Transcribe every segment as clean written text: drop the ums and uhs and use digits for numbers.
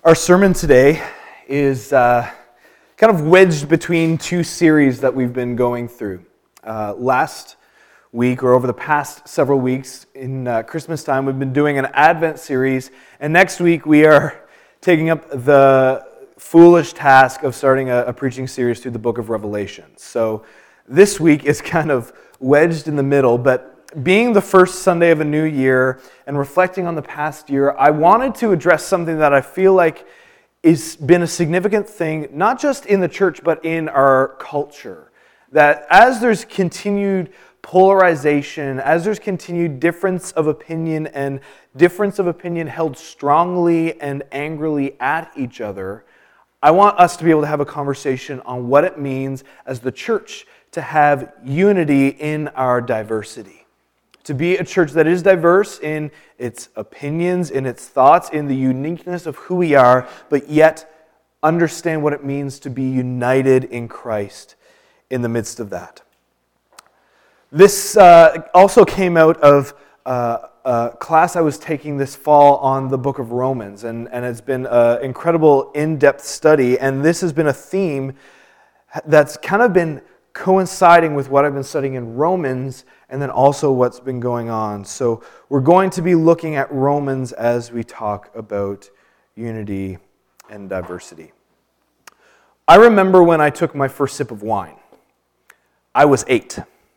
Our sermon today is kind of wedged between two series that we've been going through. Last week, or over the past several weeks in Christmas time, we've been doing an Advent series, and next week we are taking up the foolish task of starting a preaching series through the book of Revelation. So this week is kind of wedged in the middle, but being the first Sunday of a new year and reflecting on the past year, I wanted to address something that I feel like has been a significant thing, not just in the church, but in our culture. That as there's continued polarization, as there's continued difference of opinion and difference of opinion held strongly and angrily at each other, I want us to be able to have a conversation on what it means as the church to have unity in our diversity. To be a church that is diverse in its opinions, in its thoughts, in the uniqueness of who we are, but yet understand what it means to be united in Christ in the midst of that. This also came out of a class I was taking this fall on the book of Romans, and it's been an incredible in-depth study, and this has been a theme that's kind of been coinciding with what I've been studying in Romans and then also what's been going on. So we're going to be looking at Romans as we talk about unity and diversity. I remember when I took my first sip of wine. I was 8.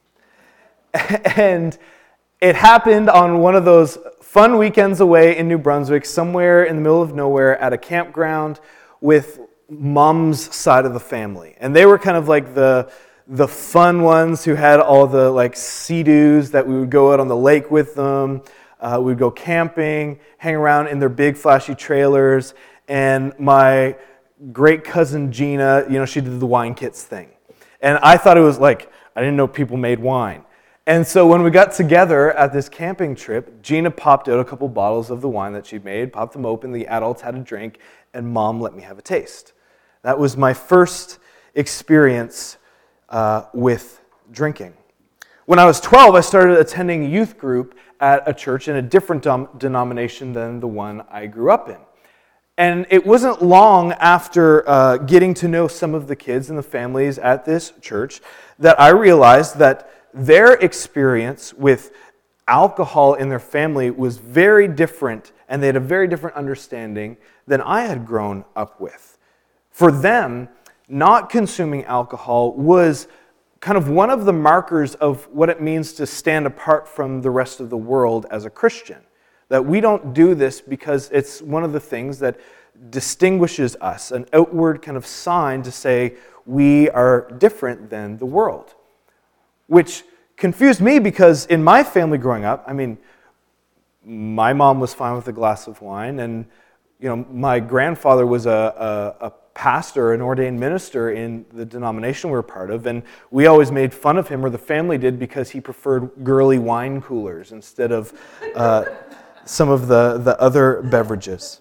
And it happened on one of those fun weekends away in New Brunswick, somewhere in the middle of nowhere at a campground with Mom's side of the family. And they were kind of like the fun ones who had all the like sea-doos that we would go out on the lake with them. We'd go camping, hang around in their big flashy trailers. And my great cousin Gina, she did the wine kits thing. And I thought it was like, I didn't know people made wine. And so when we got together at this camping trip, Gina popped out a couple bottles of the wine that she'd made, popped them open, the adults had a drink, and Mom let me have a taste. That was my first experience with drinking. When I was 12, I started attending youth group at a church in a different denomination than the one I grew up in. And it wasn't long after getting to know some of the kids and the families at this church that I realized that their experience with alcohol in their family was very different, and they had a very different understanding than I had grown up with. For them, not consuming alcohol was kind of one of the markers of what it means to stand apart from the rest of the world as a Christian. That we don't do this because it's one of the things that distinguishes us, an outward kind of sign to say we are different than the world. Which confused me because in my family growing up, my mom was fine with a glass of wine, and my grandfather was a pastor, an ordained minister in the denomination we were part of, and we always made fun of him, or the family did, because he preferred girly wine coolers instead of some of the other beverages.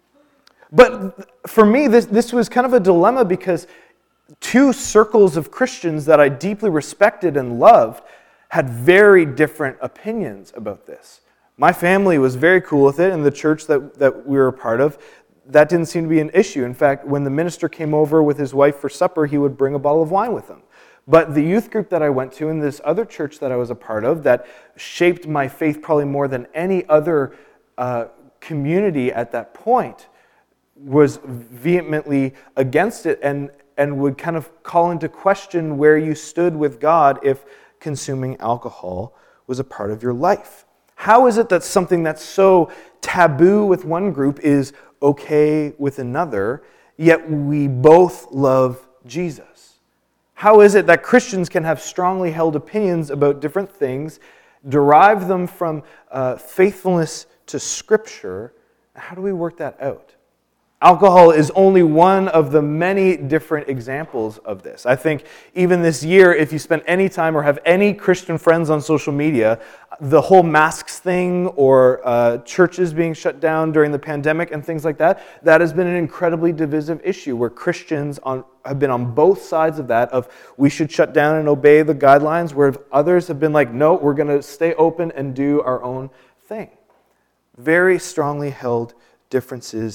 But for me, this was kind of a dilemma because two circles of Christians that I deeply respected and loved had very different opinions about this. My family was very cool with it, and the church that we were a part of, that didn't seem to be an issue. In fact, when the minister came over with his wife for supper, he would bring a bottle of wine with him. But the youth group that I went to and this other church that I was a part of that shaped my faith probably more than any other community at that point was vehemently against it and would kind of call into question where you stood with God if consuming alcohol was a part of your life. How is it that something that's so taboo with one group is okay with another, yet we both love Jesus? How is it that Christians can have strongly held opinions about different things, derive them from faithfulness to Scripture? How do we work that out? Alcohol is only one of the many different examples of this. I think even this year, if you spend any time or have any Christian friends on social media, the whole masks thing or churches being shut down during the pandemic and things like that, that has been an incredibly divisive issue where Christians have been on both sides of that, of we should shut down and obey the guidelines, where others have been like, no, we're going to stay open and do our own thing. Very strongly held differences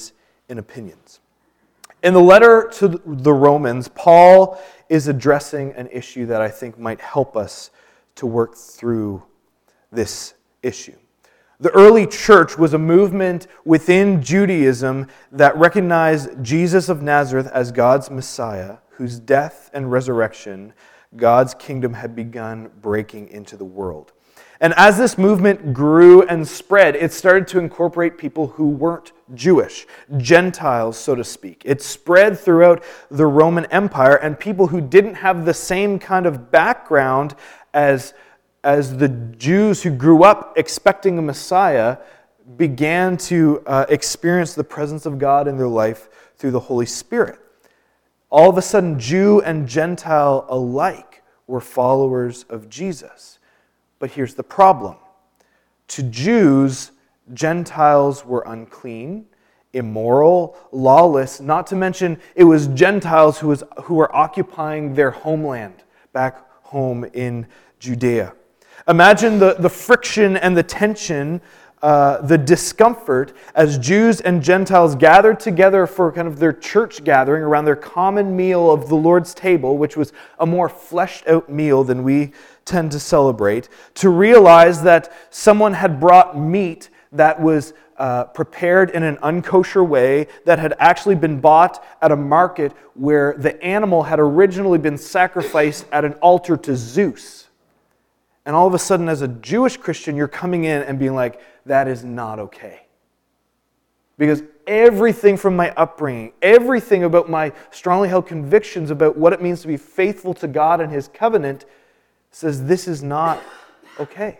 in opinions. In the letter to the Romans, Paul is addressing an issue that I think might help us to work through this issue. The early church was a movement within Judaism that recognized Jesus of Nazareth as God's Messiah, whose death and resurrection God's kingdom had begun breaking into the world. And as this movement grew and spread, it started to incorporate people who weren't Jewish, Gentiles, so to speak. It spread throughout the Roman Empire, and people who didn't have the same kind of background as the Jews who grew up expecting a Messiah began to experience the presence of God in their life through the Holy Spirit. All of a sudden, Jew and Gentile alike were followers of Jesus. But here's the problem. To Jews, Gentiles were unclean, immoral, lawless, not to mention it was Gentiles who were occupying their homeland back home in Judea. Imagine the friction and the tension, the discomfort as Jews and Gentiles gathered together for kind of their church gathering around their common meal of the Lord's table, which was a more fleshed out meal than we tend to celebrate, to realize that someone had brought meat that was prepared in an unkosher way, that had actually been bought at a market where the animal had originally been sacrificed at an altar to Zeus. And all of a sudden, as a Jewish Christian, you're coming in and being like, that is not okay. Because everything from my upbringing, everything about my strongly held convictions about what it means to be faithful to God and His covenant says this is not okay.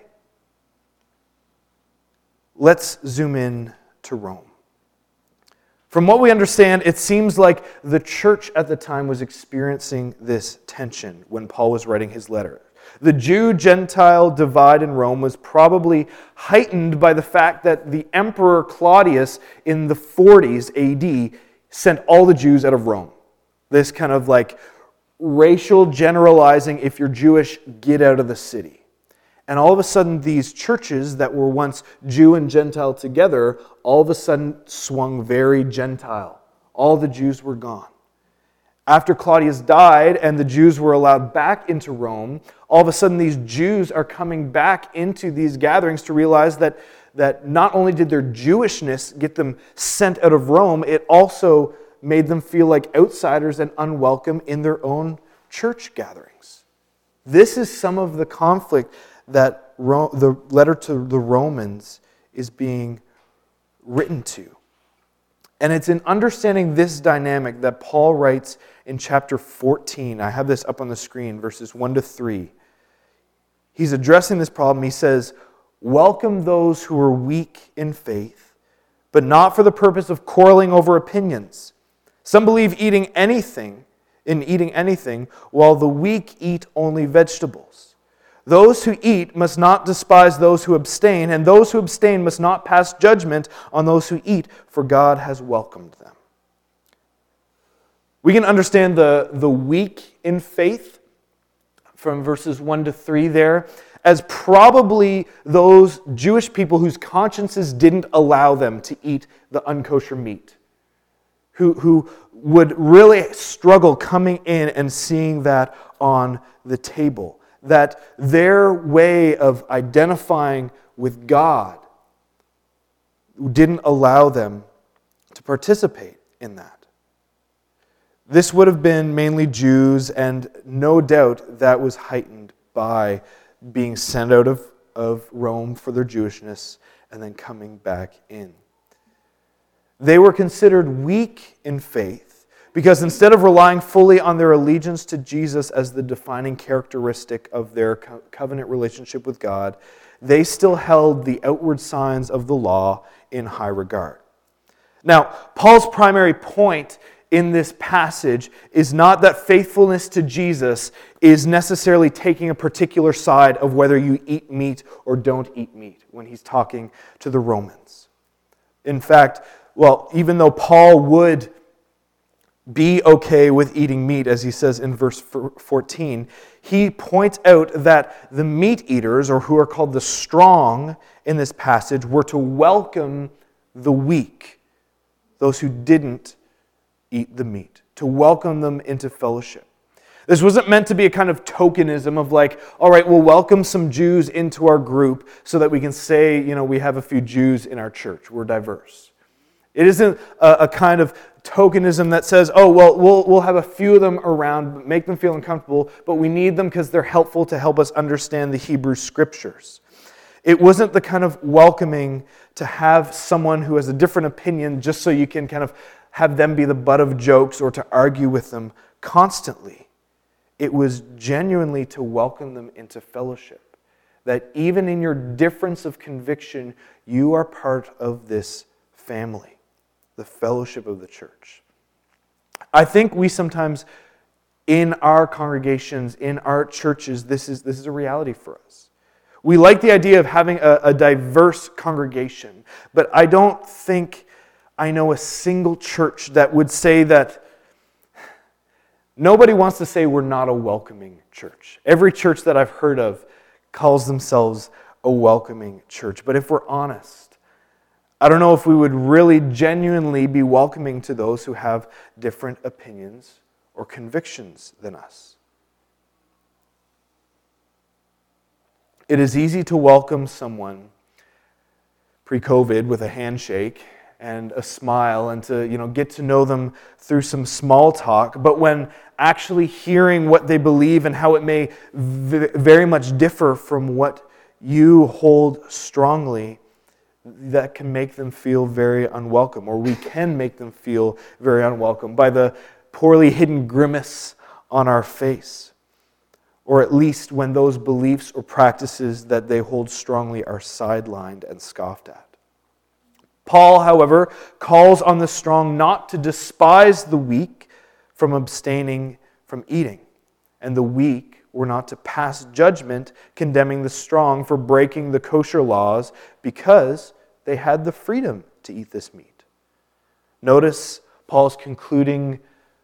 Let's zoom in to Rome. From what we understand, it seems like the church at the time was experiencing this tension when Paul was writing his letter. The Jew-Gentile divide in Rome was probably heightened by the fact that the Emperor Claudius in the 40s AD sent all the Jews out of Rome. This kind of like racial generalizing, if you're Jewish, get out of the city. And all of a sudden, these churches that were once Jew and Gentile together, all of a sudden swung very Gentile. All the Jews were gone. After Claudius died and the Jews were allowed back into Rome, all of a sudden these Jews are coming back into these gatherings to realize that not only did their Jewishness get them sent out of Rome, it also made them feel like outsiders and unwelcome in their own church gatherings. This is some of the conflict that the letter to the Romans is being written to. And it's in understanding this dynamic that Paul writes in chapter 14. I have this up on the screen, verses 1 to 3. He's addressing this problem. He says, "Welcome those who are weak in faith, but not for the purpose of quarreling over opinions. Some believe eating anything, while the weak eat only vegetables. Those who eat must not despise those who abstain, and those who abstain must not pass judgment on those who eat, for God has welcomed them." We can understand the weak in faith from verses 1 to 3 there as probably those Jewish people whose consciences didn't allow them to eat the unkosher meat, who would really struggle coming in and seeing that on the table. That their way of identifying with God didn't allow them to participate in that. This would have been mainly Jews, and no doubt that was heightened by being sent out of Rome for their Jewishness and then coming back in. They were considered weak in faith because instead of relying fully on their allegiance to Jesus as the defining characteristic of their covenant relationship with God, they still held the outward signs of the law in high regard. Now, Paul's primary point in this passage is not that faithfulness to Jesus is necessarily taking a particular side of whether you eat meat or don't eat meat when he's talking to the Romans. In fact, even though Paul would be okay with eating meat, as he says in verse 14, he points out that the meat eaters, or who are called the strong in this passage, were to welcome the weak. those who didn't eat the meat, to welcome them into fellowship. This wasn't meant to be a kind of tokenism of like, all right, we'll welcome some Jews into our group so that we can say, we have a few Jews in our church. We're diverse. It isn't a kind of tokenism that says, oh, well, we'll have a few of them around, make them feel uncomfortable, but we need them because they're helpful to help us understand the Hebrew Scriptures. It wasn't the kind of welcoming to have someone who has a different opinion just so you can kind of have them be the butt of jokes or to argue with them constantly. It was genuinely to welcome them into fellowship. That even in your difference of conviction, you are part of this family, the fellowship of the church. I think we sometimes, in our congregations, in our churches, this is a reality for us. We like the idea of having a diverse congregation, but I don't think I know a single church that would say that. Nobody wants to say we're not a welcoming church. Every church that I've heard of calls themselves a welcoming church. But if we're honest, I don't know if we would really genuinely be welcoming to those who have different opinions or convictions than us. It is easy to welcome someone pre-COVID with a handshake and a smile and to get to know them through some small talk. But when actually hearing what they believe and how it may very much differ from what you hold strongly, that can make them feel very unwelcome, or we can make them feel very unwelcome by the poorly hidden grimace on our face, or at least when those beliefs or practices that they hold strongly are sidelined and scoffed at. Paul, however, calls on the strong not to despise the weak from abstaining from eating, and the weak were not to pass judgment condemning the strong for breaking the kosher laws because they had the freedom to eat this meat. Notice Paul's concluding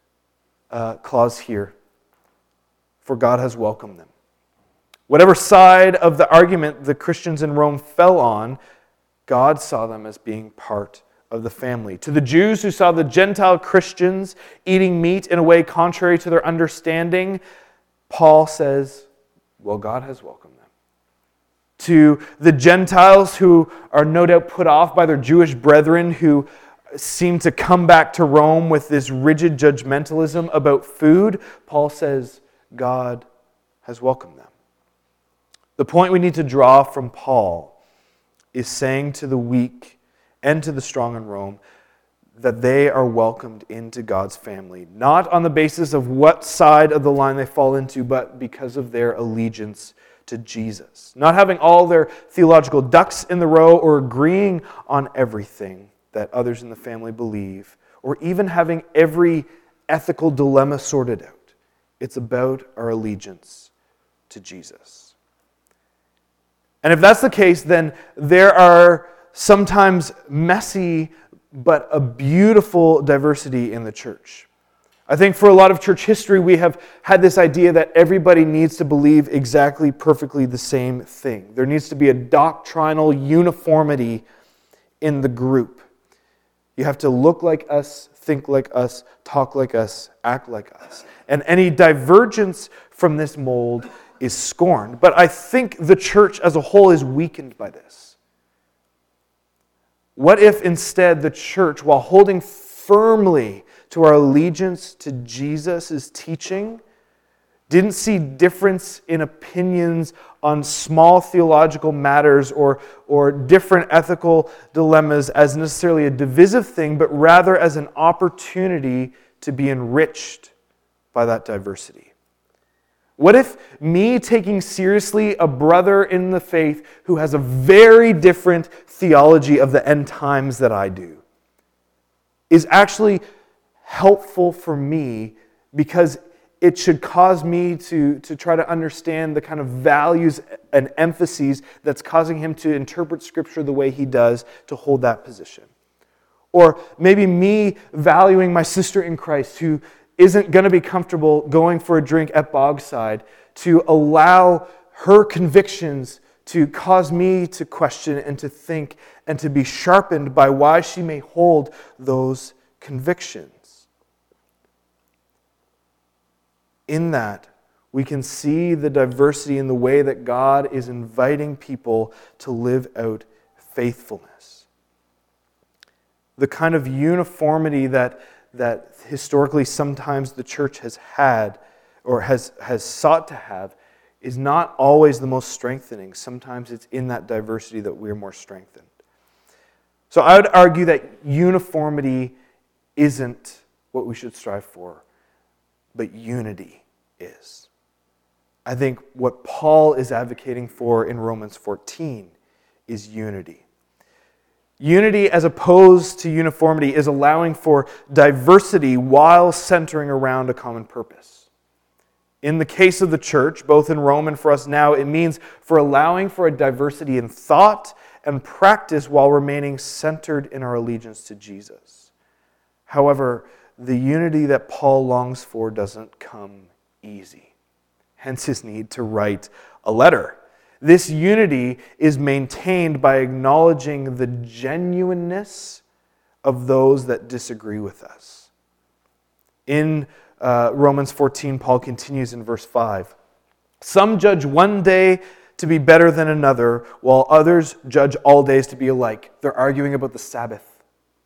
clause here. For God has welcomed them. Whatever side of the argument the Christians in Rome fell on, God saw them as being part of the family. To the Jews who saw the Gentile Christians eating meat in a way contrary to their understanding, Paul says, well, God has welcomed them. To the Gentiles who are no doubt put off by their Jewish brethren who seem to come back to Rome with this rigid judgmentalism about food, Paul says, God has welcomed them. The point we need to draw from Paul is saying to the weak and to the strong in Rome that they are welcomed into God's family, not on the basis of what side of the line they fall into, but because of their allegiance to Jesus. Not having all their theological ducks in the row or agreeing on everything that others in the family believe, or even having every ethical dilemma sorted out. It's about our allegiance to Jesus. And if that's the case, then there are sometimes messy but a beautiful diversity in the church. I think for a lot of church history, we have had this idea that everybody needs to believe exactly perfectly the same thing. There needs to be a doctrinal uniformity in the group. You have to look like us, think like us, talk like us, act like us. And any divergence from this mold is scorned. But I think the church as a whole is weakened by this. What if instead the church, while holding firmly to our allegiance to Jesus' teaching, didn't see difference in opinions on small theological matters or different ethical dilemmas as necessarily a divisive thing, but rather as an opportunity to be enriched by that diversity? What if me taking seriously a brother in the faith who has a very different theology of the end times that I do is actually helpful for me because it should cause me to try to understand the kind of values and emphases that's causing him to interpret Scripture the way he does to hold that position? Or maybe me valuing my sister in Christ who isn't going to be comfortable going for a drink at Bogside to allow her convictions to cause me to question and to think and to be sharpened by why she may hold those convictions. In that, we can see the diversity in the way that God is inviting people to live out faithfulness. The kind of uniformity that historically sometimes the church has had or has sought to have is not always the most strengthening. Sometimes it's in that diversity that we're more strengthened. So I would argue that uniformity isn't what we should strive for, but unity is. I think what Paul is advocating for in Romans 14 is unity. Unity, as opposed to uniformity, is allowing for diversity while centering around a common purpose. In the case of the church, both in Rome and for us now, it means for allowing for a diversity in thought and practice while remaining centered in our allegiance to Jesus. However, the unity that Paul longs for doesn't come easy. Hence his need to write a letter. This unity is maintained by acknowledging the genuineness of those that disagree with us. In Romans 14, Paul continues in verse 5. Some judge one day to be better than another, while others judge all days to be alike. They're arguing about the Sabbath.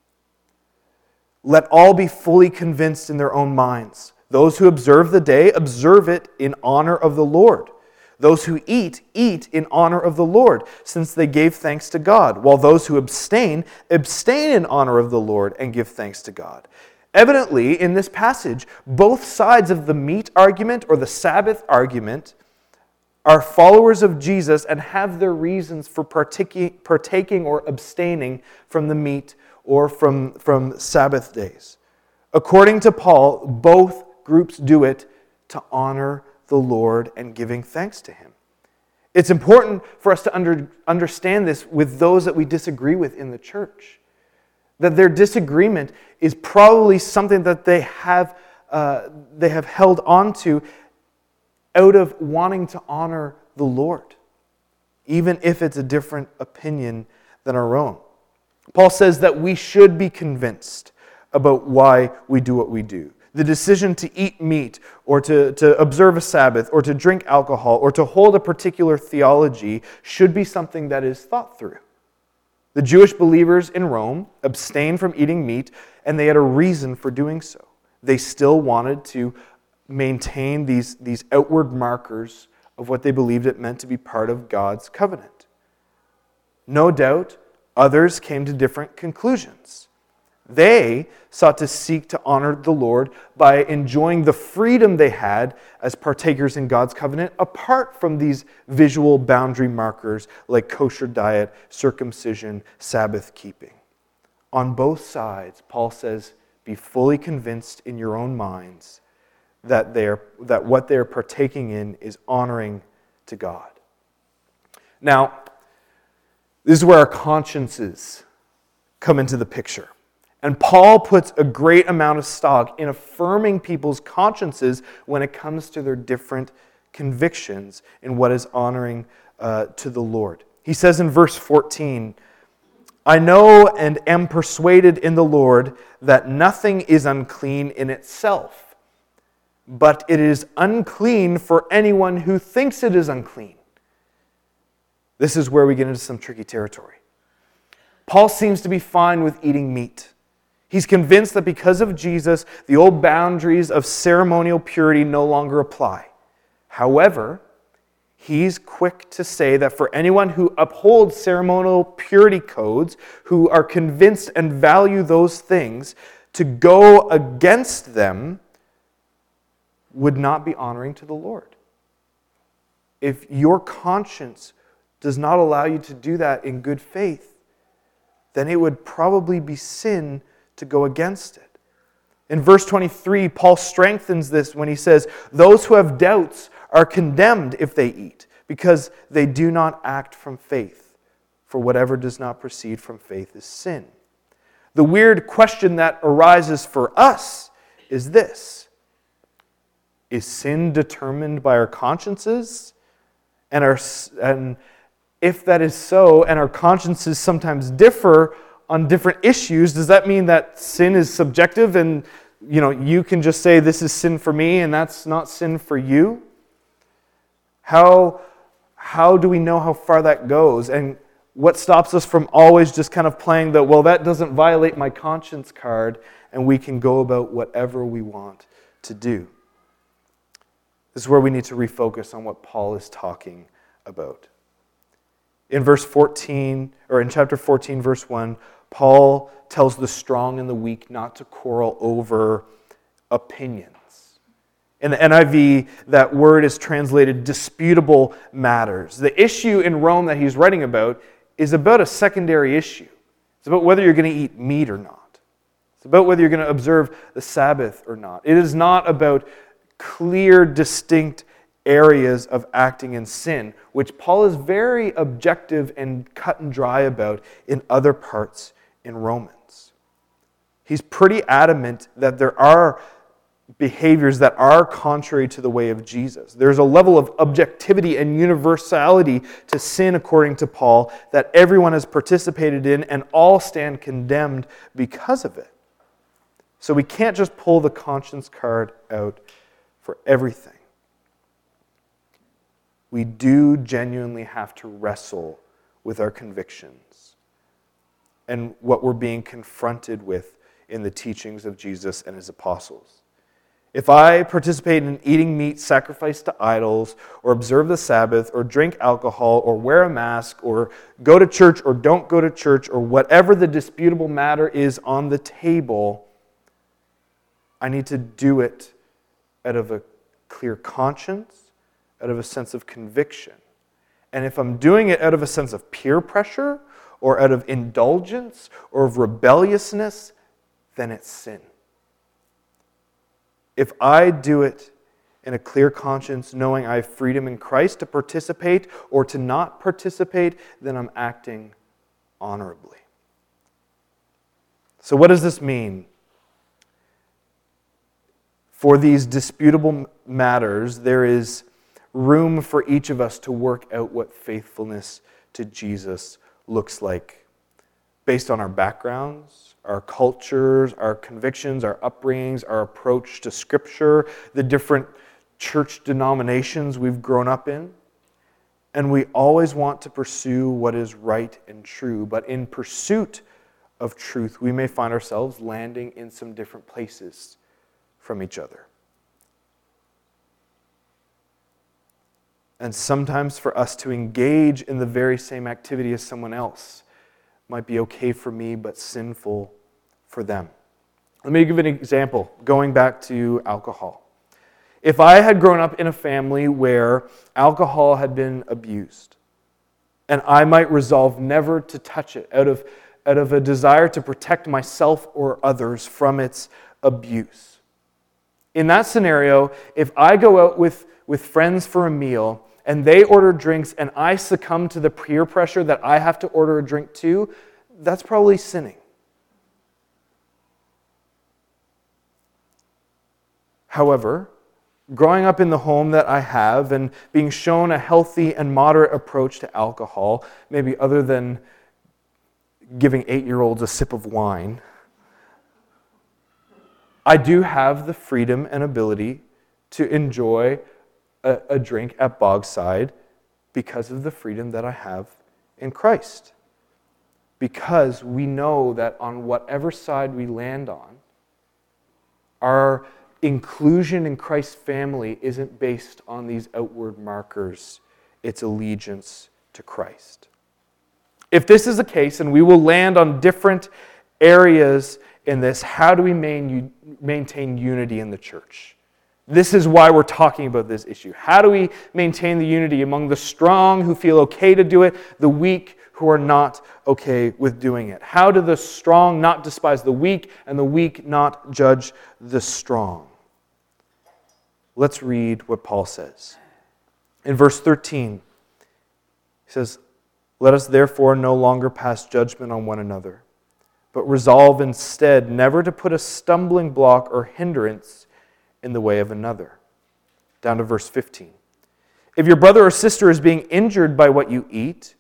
Let all be fully convinced in their own minds. Those who observe the day, observe it in honor of the Lord. Those who eat, eat in honor of the Lord, since they gave thanks to God, while those who abstain, abstain in honor of the Lord and give thanks to God. Evidently, in this passage, both sides of the meat argument or the Sabbath argument are followers of Jesus and have their reasons for partaking or abstaining from the meat or from Sabbath days. According to Paul, both groups do it to honor the Lord and giving thanks to Him. It's important for us to understand this with those that we disagree with in the church. That their disagreement is probably something that they have held on to out of wanting to honor the Lord, even if it's a different opinion than our own. Paul says that we should be convinced about why we do what we do. The decision to eat meat or to observe a Sabbath or to drink alcohol or to hold a particular theology should be something that is thought through. The Jewish believers in Rome abstained from eating meat, and they had a reason for doing so. They still wanted to maintain these outward markers of what they believed it meant to be part of God's covenant. No doubt, others came to different conclusions. They sought to seek to honor the Lord by enjoying the freedom they had as partakers in God's covenant apart from these visual boundary markers like kosher diet, circumcision, Sabbath keeping. On both sides, Paul says, be fully convinced in your own minds that what they're partaking in is honoring to God. Now, this is where our consciences come into the picture. And Paul puts a great amount of stock in affirming people's consciences when it comes to their different convictions in what is honoring to the Lord. He says in verse 14, I know and am persuaded in the Lord that nothing is unclean in itself, but it is unclean for anyone who thinks it is unclean. This is where we get into some tricky territory. Paul seems to be fine with eating meat. He's convinced that because of Jesus, the old boundaries of ceremonial purity no longer apply. However, he's quick to say that for anyone who upholds ceremonial purity codes, who are convinced and value those things, to go against them would not be honoring to the Lord. If your conscience does not allow you to do that in good faith, then it would probably be sin to go against it. In verse 23, Paul strengthens this when he says, those who have doubts are condemned if they eat, because they do not act from faith. For whatever does not proceed from faith is sin. The weird question that arises for us is this: is sin determined by our consciences? And if that is so, and our consciences sometimes differ on different issues, does that mean that sin is subjective and you can just say this is sin for me and that's not sin for you? How do we know how far that goes? And what stops us from always just kind of playing the, well, that doesn't violate my conscience card, and we can go about whatever we want to do? This is where we need to refocus on what Paul is talking about. In verse 14, or in chapter 14, verse 1, Paul tells the strong and the weak not to quarrel over opinions. In the NIV, that word is translated disputable matters. The issue in Rome that he's writing about is about a secondary issue. It's about whether you're going to eat meat or not. It's about whether you're going to observe the Sabbath or not. It is not about clear, distinct areas of acting in sin, which Paul is very objective and cut and dry about in other parts in Romans. He's pretty adamant that there are behaviors that are contrary to the way of Jesus. There's a level of objectivity and universality to sin, according to Paul, that everyone has participated in and all stand condemned because of it. So we can't just pull the conscience card out for everything. We do genuinely have to wrestle with our convictions and what we're being confronted with in the teachings of Jesus and his apostles. If I participate in eating meat sacrificed to idols, or observe the Sabbath, or drink alcohol, or wear a mask, or go to church or don't go to church, or whatever the disputable matter is on the table, I need to do it out of a clear conscience, out of a sense of conviction. And if I'm doing it out of a sense of peer pressure, or out of indulgence, or of rebelliousness, then it's sin. If I do it in a clear conscience, knowing I have freedom in Christ to participate or to not participate, then I'm acting honorably. So what does this mean? For these disputable matters, there is room for each of us to work out what faithfulness to Jesus looks like, based on our backgrounds, our cultures, our convictions, our upbringings, our approach to Scripture, the different church denominations we've grown up in. And we always want to pursue what is right and true. But in pursuit of truth, we may find ourselves landing in some different places from each other. And sometimes for us to engage in the very same activity as someone else might be okay for me, but sinful for them. Let me give an example, going back to alcohol. If I had grown up in a family where alcohol had been abused, and I might resolve never to touch it out of a desire to protect myself or others from its abuse. In that scenario, if I go out with friends for a meal, and they order drinks, and I succumb to the peer pressure that I have to order a drink too, that's probably sinning. However, growing up in the home that I have and being shown a healthy and moderate approach to alcohol, maybe other than giving 8-year-olds a sip of wine, I do have the freedom and ability to enjoy a drink at Bogside because of the freedom that I have in Christ. Because we know that on whatever side we land on, our inclusion in Christ's family isn't based on these outward markers. It's allegiance to Christ. If this is the case, and we will land on different areas in this, how do we maintain unity in the church? This is why we're talking about this issue. How do we maintain the unity among the strong who feel okay to do it, the weak who are not okay with doing it? How do the strong not despise the weak, and the weak not judge the strong? Let's read what Paul says. In verse 13, he says, "Let us therefore no longer pass judgment on one another, but resolve instead never to put a stumbling block or hindrance in the way of another." Down to verse 15. "If your brother or sister is being injured by what you eat,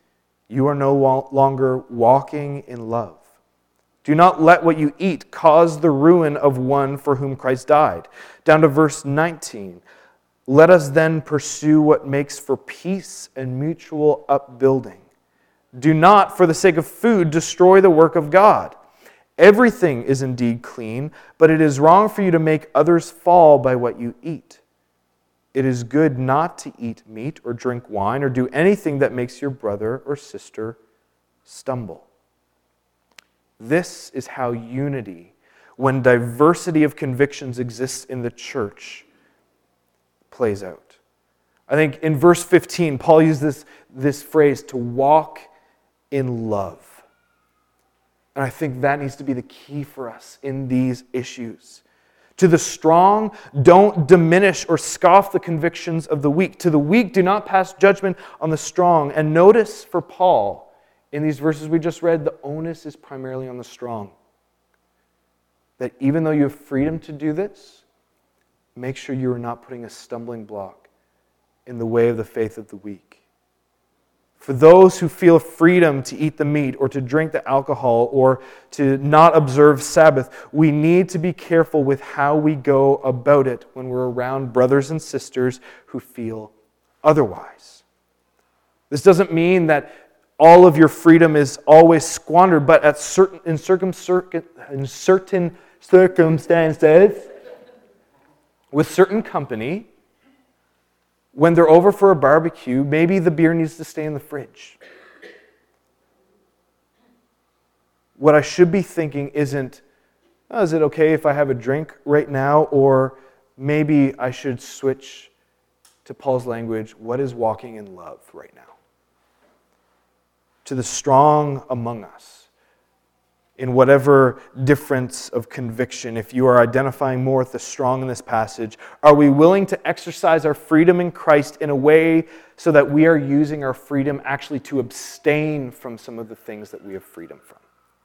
you are no longer walking in love. Do not let what you eat cause the ruin of one for whom Christ died. Down to verse 19. Let us then pursue what makes for peace and mutual upbuilding. Do not, for the sake of food, destroy the work of God. Everything is indeed clean, but it is wrong for you to make others fall by what you eat. It is good not to eat meat or drink wine or do anything that makes your brother or sister stumble. This is how unity, when diversity of convictions exists in the church, plays out. I think in verse 15, Paul uses this phrase, to walk in love. And I think that needs to be the key for us in these issues. To the strong, don't diminish or scoff the convictions of the weak. To the weak, do not pass judgment on the strong. And notice for Paul, in these verses we just read, the onus is primarily on the strong. That even though you have freedom to do this, make sure you are not putting a stumbling block in the way of the faith of the weak. For those who feel freedom to eat the meat or to drink the alcohol or to not observe Sabbath, we need to be careful with how we go about it when we're around brothers and sisters who feel otherwise. This doesn't mean that all of your freedom is always squandered, but in certain circumstances, with certain company, when they're over for a barbecue, maybe the beer needs to stay in the fridge. What I should be thinking isn't, oh, is it okay if I have a drink right now? Or maybe I should switch to Paul's language, what is walking in love right now? To the strong among us, in whatever difference of conviction, if you are identifying more with the strong in this passage, are we willing to exercise our freedom in Christ in a way so that we are using our freedom actually to abstain from some of the things that we have freedom from?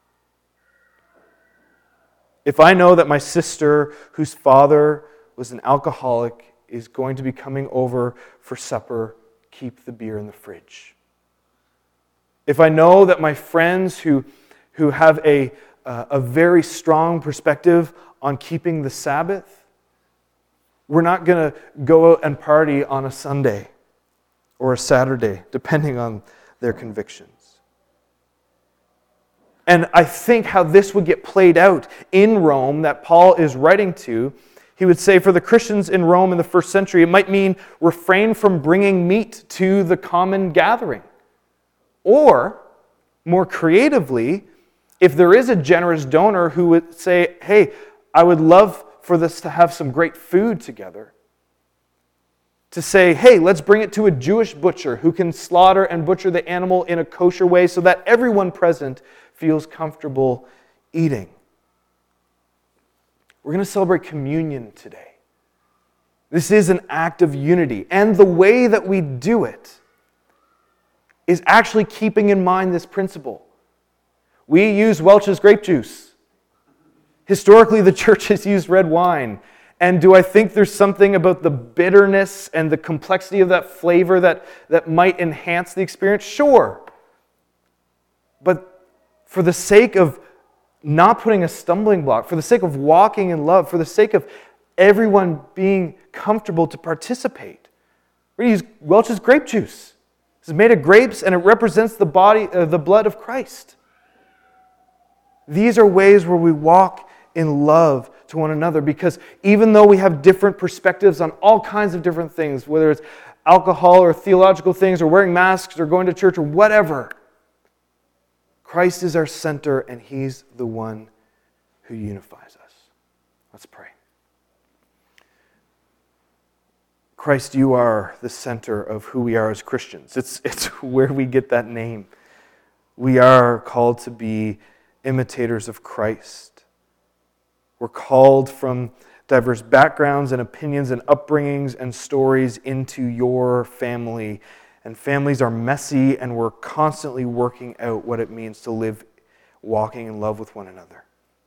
If I know that my sister, whose father was an alcoholic, is going to be coming over for supper, keep the beer in the fridge. If I know that my friends who have a very strong perspective on keeping the Sabbath, we're not going to go out and party on a Sunday or a Saturday, depending on their convictions. And I think how this would get played out in Rome that Paul is writing to, he would say for the Christians in Rome in the first century, it might mean refrain from bringing meat to the common gathering. Or, more creatively, if there is a generous donor who would say, hey, I would love for this to have some great food together, to say, hey, let's bring it to a Jewish butcher who can slaughter and butcher the animal in a kosher way so that everyone present feels comfortable eating. We're going to celebrate communion today. This is an act of unity, and the way that we do it is actually keeping in mind this principle. We use Welch's grape juice. Historically, the church has used red wine. And do I think there's something about the bitterness and the complexity of that flavor that might enhance the experience? Sure. But for the sake of not putting a stumbling block, for the sake of walking in love, for the sake of everyone being comfortable to participate, we're going to use Welch's grape juice. This is made of grapes and it represents the blood of Christ. These are ways where we walk in love to one another, because even though we have different perspectives on all kinds of different things, whether it's alcohol or theological things or wearing masks or going to church or whatever, Christ is our center and He's the one who unifies us. Let's pray. Christ, you are the center of who we are as Christians. It's where we get that name. We are called to be imitators of Christ. We're called from diverse backgrounds and opinions and upbringings and stories into your family. And families are messy, and we're constantly working out what it means to live walking in love with one another.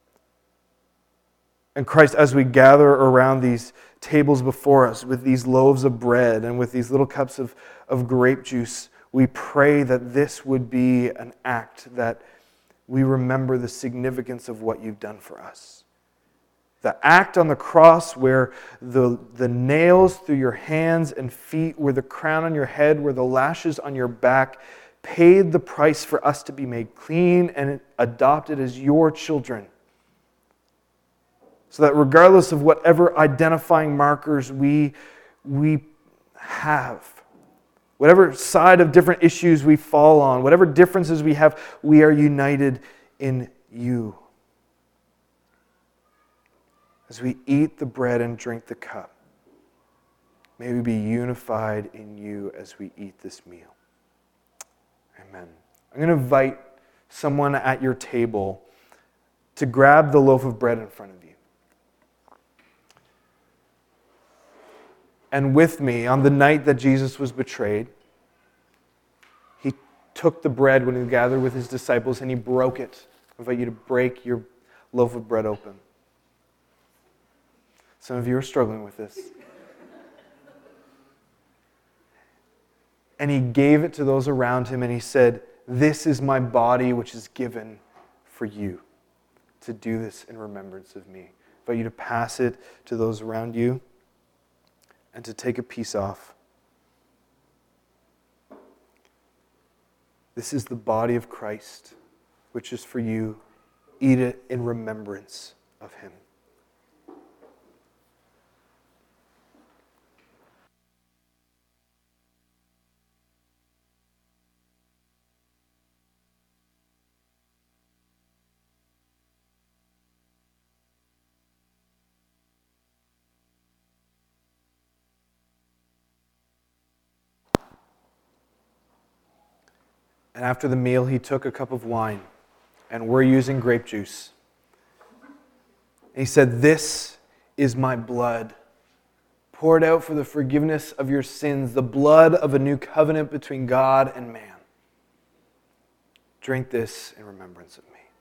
And Christ, as we gather around these tables before us with these loaves of bread and with these little cups of grape juice, we pray that this would be an act that we remember the significance of what you've done for us. The act on the cross where the nails through your hands and feet, where the crown on your head, where the lashes on your back paid the price for us to be made clean and adopted as your children. So that regardless of whatever identifying markers we have, whatever side of different issues we fall on, whatever differences we have, we are united in you. As we eat the bread and drink the cup, may we be unified in you as we eat this meal. Amen. I'm going to invite someone at your table to grab the loaf of bread in front of you. And with me, on the night that Jesus was betrayed, he took the bread when he gathered with his disciples and he broke it. I invite you to break your loaf of bread open. Some of you are struggling with this. And he gave it to those around him and he said, "This is my body which is given for you. To do this in remembrance of me." I invite you to pass it to those around you and to take a piece off. This is the body of Christ, which is for you. Eat it in remembrance of him. And after the meal, he took a cup of wine, and we're using grape juice. And he said, "This is my blood, poured out for the forgiveness of your sins, the blood of a new covenant between God and man. Drink this in remembrance of me."